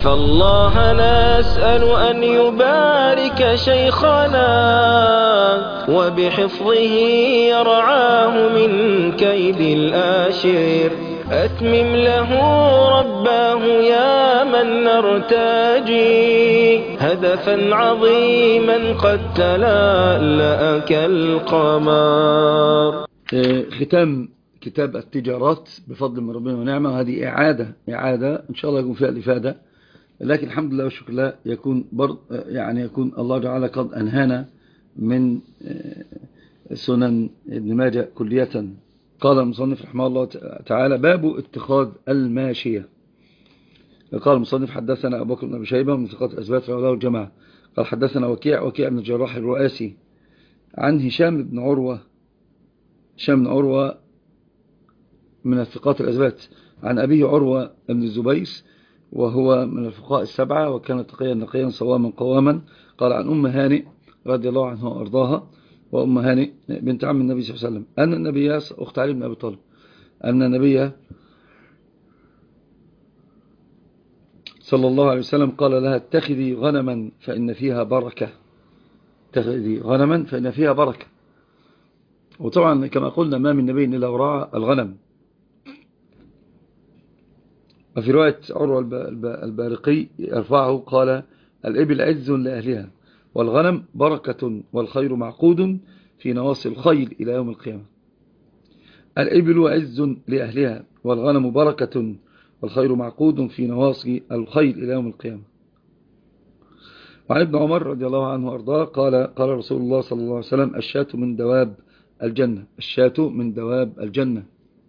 فالله نسأل أن يبارك شيخنا وبحفظه يرعاه من كيد الآشر. أتمم له رباه يا من نرتجي هدفا عظيما قد تلألأ كالقمر. ختام كتاب التجارات بفضل من ربنا ونعمة. هذه إعادة إن شاء الله يكون فيها الإفادة، لكن الحمد لله والشكر لله يكون يكون الله تعالى قد أنهانا من سنن ابن ماجه كلية. قال المصنف رحمه الله تعالى: باب اتخاذ الماشية. قال المصنف: حدثنا أبو بكر بن أبي شيبة من ثقات الأثبات رحمه الله الجماعة. قال: حدثنا وكيع بن الجراح الرؤاسي عن هشام بن عروة من الثقات الأثبات عن أبيه عروة بن الزبير، وهو من الفقهاء السبعة، وكان تقيا نقيا صواما قواما. قال: عن أم هانئ رضي الله عنها وأرضاها، وأم هانئ بنت عم النبي صلى الله عليه وسلم، أن النبي أخت علي بن أبي طالب، أن النبي صلى الله عليه وسلم قال لها: اتخذي غنما فإن فيها بركة. اتخذي غنما فإن فيها بركة. وطبعا كما قلنا ما من نبي إلا ورعى الغنم. وفي رواية عروة البارقي يرفعه قال: الإبل عز لأهلها، والغنم بركة، والخير معقود في نواصي الخيل إلى يوم القيامة. الإبل عز لأهلها، والغنم بركة، والخير معقود في نواصي الخيل إلى يوم القيامة. وعن ابن عمر رضي الله عنه وأرضاه قال رسول الله صلى الله عليه وسلم: الشاة من دواب الجنة. الشاة من دواب الجنة.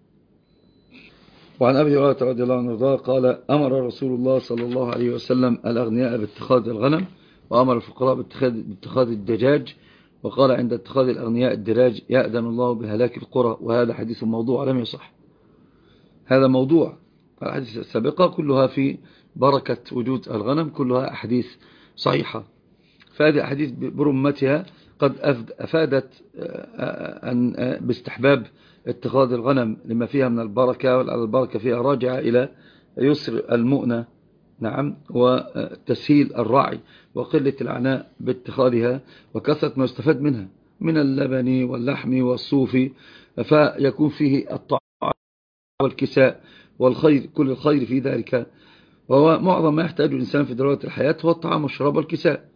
وعن أبي هريرة رضي الله عنه وارضاه قال: أمر رسول الله صلى الله عليه وسلم الأغنياء باتخاذ الغنم، وأمر الفقراء باتخاذ الدجاج، وقال: عند اتخاذ الأغنياء الدراج يأذن الله بهلاك القرى. وهذا حديث موضوع لم يصح. هذا موضوع. الحديث السابقة كلها في بركة وجود الغنم، كلها أحاديث صحيحة. فهذه أحاديث برمتها قد أفادت باستحباب اتخاذ الغنم لما فيها من البركة، والبركة فيها راجعة إلى يسر المؤنة، نعم، وتسهيل الرعي، وقلة العناء باتخاذها، وكثرة ما يستفاد منها من اللبن واللحم والصوف، فيكون فيه الطعام والكساء والخير، كل الخير في ذلك. وهو معظم ما يحتاج الإنسان في ضرورة الحياة هو الطعام والشراب والكساء.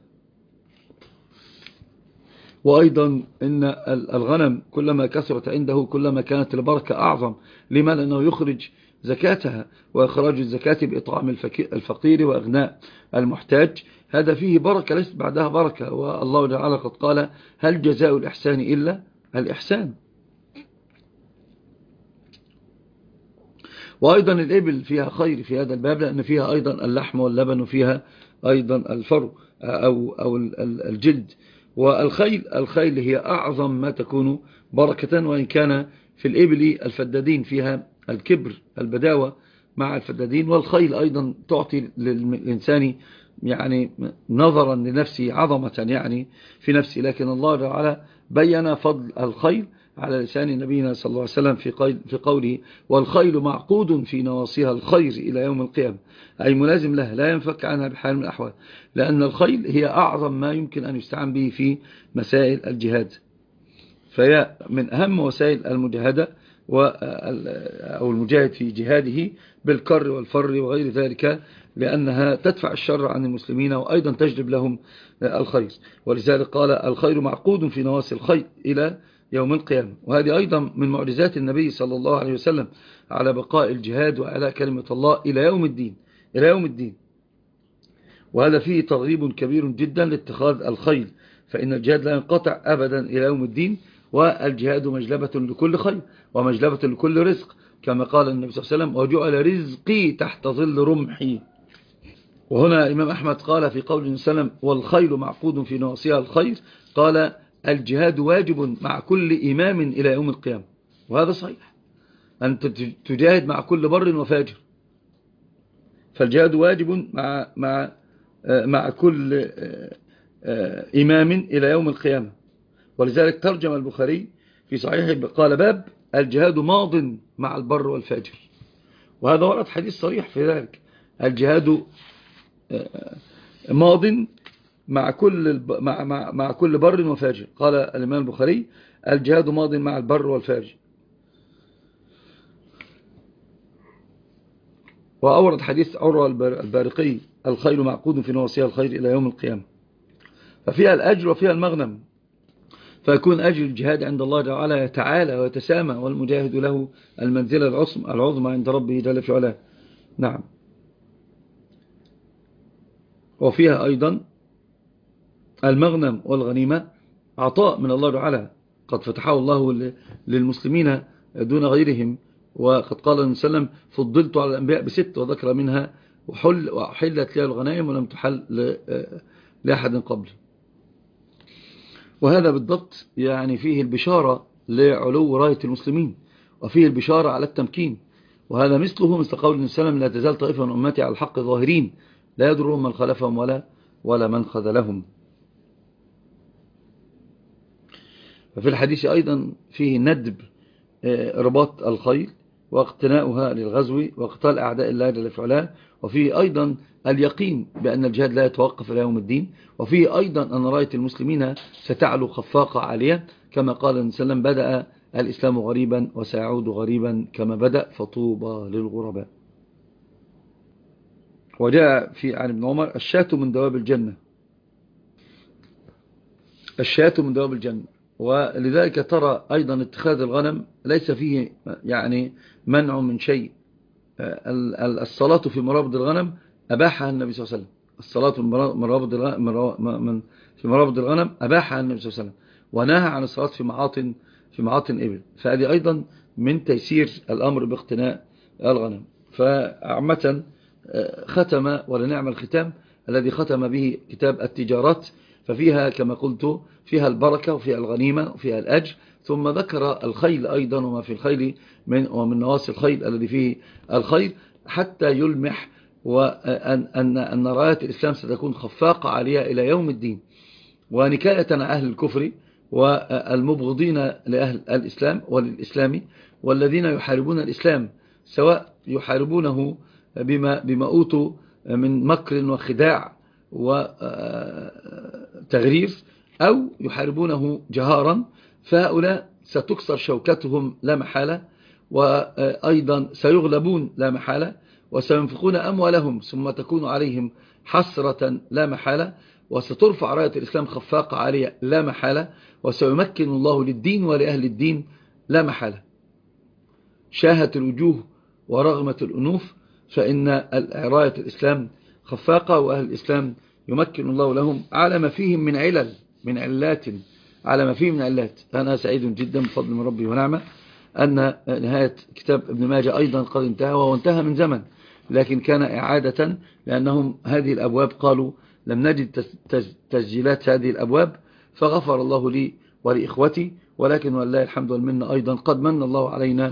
وأيضا إن الغنم كلما كثرت عنده كلما كانت البركة أعظم. لما؟ لأنه يخرج زكاتها، وإخراج الزكاة بإطعام الفقير وإغناء المحتاج، هذا فيه بركة ليست بعدها بركة. والله تعالى قد قال: هل جزاء الإحسان إلا الإحسان. وأيضا الإبل فيها خير في هذا الباب، لأن فيها أيضا اللحم واللبن، وفيها أيضا الفرو أو الجلد. الخيل هي أعظم ما تكون بركة، وإن كان في الإبل الفدادين فيها الكبر البداوة مع الفدادين، والخيل أيضا تعطي للإنسان يعني نظرا لنفسه عظمة يعني في نفسه. لكن الله تعالى بيّن فضل الخيل على لسان نبينا صلى الله عليه وسلم في قوله: والخيل معقود في نواصيها الخير إلى يوم القيامة، أي ملازم لها لا ينفك عنها بحال من الأحوال، لأن الخيل هي أعظم ما يمكن أن يستعان به في مسائل الجهاد. فهي من أهم وسائل المجاهدة أو المجاهد في جهاده بالكر والفر وغير ذلك، لأنها تدفع الشر عن المسلمين وأيضا تجلب لهم الخير. ولذلك قال: الخير معقود في نواصي الخير إلى يوم القيامة. وهذه أيضا من معجزات النبي صلى الله عليه وسلم على بقاء الجهاد وعلى كلمة الله إلى يوم الدين، إلى يوم الدين. وهذا فيه ترغيب كبير جدا لاتخاذ الخيل، فإن الجهاد لا ينقطع أبدا إلى يوم الدين، والجهاد مجلبة لكل خير ومجلبة لكل رزق، كما قال النبي صلى الله عليه وسلم: وجعل رزقي تحت ظل رمحي. وهنا الإمام أحمد قال في قول النبي صلى الله عليه وسلم: والخيل معقود في نواصيها الخير، قال: الجهاد واجب مع كل إمام إلى يوم القيامة. وهذا صحيح، أنت تجاهد مع كل بر وفاجر، فالجهاد واجب مع كل إمام إلى يوم القيامة. ولذلك ترجم البخاري في صحيحه قال: باب الجهاد ماض مع البر والفاجر. وهذا ورد حديث صريح في ذلك: الجهاد ماض مع كل بر وفاجر. قال الإمام البخاري الجهاد ماض مع البر والفاجر. وأورد حديث عروة البارقي الخيل معقود في نواصيها الخير إلى يوم القيامة، ففيها الأجر وفيها المغنم، فيكون أجر الجهاد عند الله تعالى تعالى ويتسامى، والمجاهد له المنزلة العظمى عند ربه جل في علاه. نعم. وفيها أيضا المغنم والغنيمة عطاء من الله تعالى قد فتحه الله للمسلمين دون غيرهم، وقد قال النبي صلى الله عليه وسلم فضلت على الأنبياء ب6 وذكر منها وحلت لها الغنائم ولم تحل لأحد قبل. وهذا بالضبط يعني فيه البشارة لعلو راية المسلمين، وفيه البشارة على التمكين. وهذا مثله مثل قول النبي صلى الله عليه وسلم لا تزال طائفة من أمتي على الحق ظاهرين لا يضرهم من خلفهم ولا من خذلهم. ففي الحديث أيضا فيه ندب رباط الخيل واقتناؤها للغزو وقتال أعداء الله جل في علاه، وفيه أيضا اليقين بأن الجهاد لا يتوقف إلى يوم الدين، وفيه أيضا أن راية المسلمين ستعلو خفاقة عالية كما قال النبي صلى الله عليه وسلم بدأ الإسلام غريبا وسيعود غريبا كما بدأ فطوبى للغرباء. وجاء في عن ابن عمر الشاة من دواب الجنة، الشاة من دواب الجنة. ولذلك ترى أيضا اتخاذ الغنم ليس فيه يعني منع من شيء. الصلاة في مرابض الغنم أباحها النبي صلى الله عليه وسلم، الصلاة في مرابض الغنم أباحها النبي صلى الله عليه وسلم، ونهى عن الصلاة في معاطن إبل. فهذه أيضا من تيسير الأمر باقتناء الغنم. فعامة ختم ولنعم الختام الذي ختم به كتاب التجارات، ففيها كما قلت فيها البركة وفيها الغنيمة وفيها الأجر. ثم ذكر الخيل أيضا وما في الخيل ومن نواصي الخيل الذي فيه الخير، حتى يلمح أن راية الإسلام ستكون خفاقة عالية إلى يوم الدين، ونكاية عن أهل الكفر والمبغضين لأهل الإسلام وللإسلام والذين يحاربون الإسلام، سواء يحاربونه بما أوتوا من مكر وخداع وتغرير أو يحاربونه جهارا، فهؤلاء ستكسر شوكتهم لا محالة، وأيضا سيغلبون لا محالة، وسينفقون أموالهم ثم تكون عليهم حسرة لا محالة، وسترفع راية الإسلام خفاقة عالية لا محالة، وسيمكن الله للدين ولأهل الدين لا محالة. شاهت الوجوه ورغمة الأنوف، فإن راية الإسلام خفاقة، وأهل الإسلام يمكن الله لهم على ما فيهم من علات على ما فيه من علات. أنا سعيد جدا بفضل من ربي ونعمة أن نهاية كتاب ابن ماجه أيضا قد انتهى، وهو انتهى من زمن، لكن كان إعادة لأنهم هذه الأبواب قالوا لم نجد تسجيلات هذه الأبواب، فغفر الله لي ولإخوتي، ولكن والله الحمد والمنة أيضا قد من الله علينا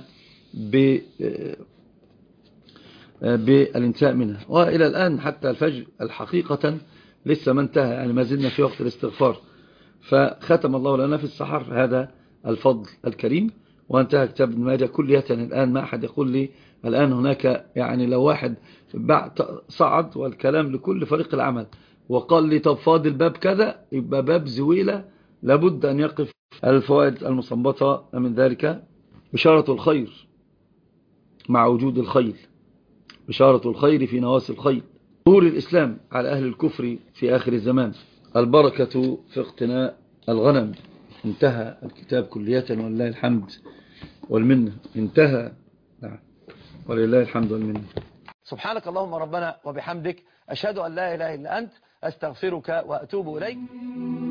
بالانتهاء منها. وإلى الآن حتى الفجر الحقيقة لسه ما انتهى، يعني ما زلنا في وقت الاستغفار، فختم الله لنا في السحر هذا الفضل الكريم، وانتهى كتاب ابن ماجه كلية. الآن ما أحد يقول لي الآن هناك يعني لو واحد صعد والكلام لكل فريق العمل وقال لي طب فاضل باب كذا، يبقى باب زويلة لابد أن يقف. الفوائد المستنبطة من ذلك: بشارة الخير مع وجود الخيل، بشارة الخير في نواصي الخيل، ظهور الإسلام على أهل الكفر في آخر الزمان، البركة في اقتناء الغنم. انتهى الكتاب كلية ولله الحمد والمنة، انتهى. نعم، ولله الحمد والمنة. سبحانك اللهم ربنا وبحمدك، أشهد أن لا إله إلا أنت، أستغفرك وأتوب إليك.